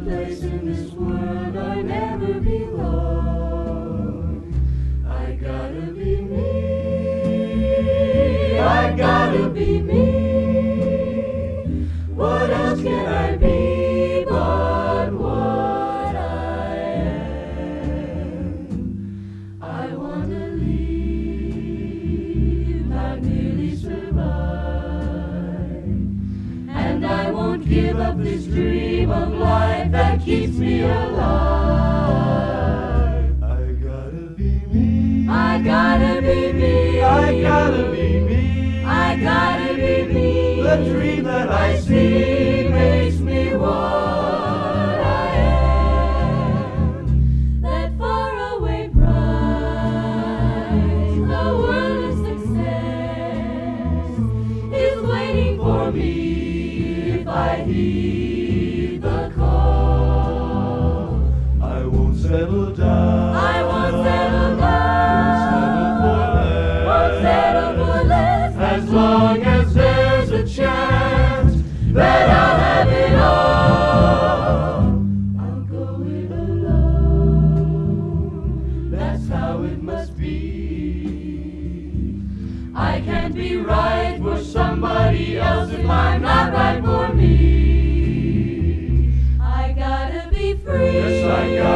place in this world I never belong. I gotta be me. I gotta be me. What else can I be but what I am? I wanna live, not merely survive. And I won't give up this dream of life that keeps me alive. I gotta be me. I gotta be me. I gotta be me. I gotta be me. The dream that I see makes me what I am. That faraway prize, the world of success, is waiting for me if I heed the call. I won't settle down. I won't settle down. Won't settle for less. Won't settle for less. As long as there's a chance that I'll have it all. I'll go it alone. That's how it must be. I can't be right for somebody else if I'm not right for me. I gotta be free. Yes, I gotta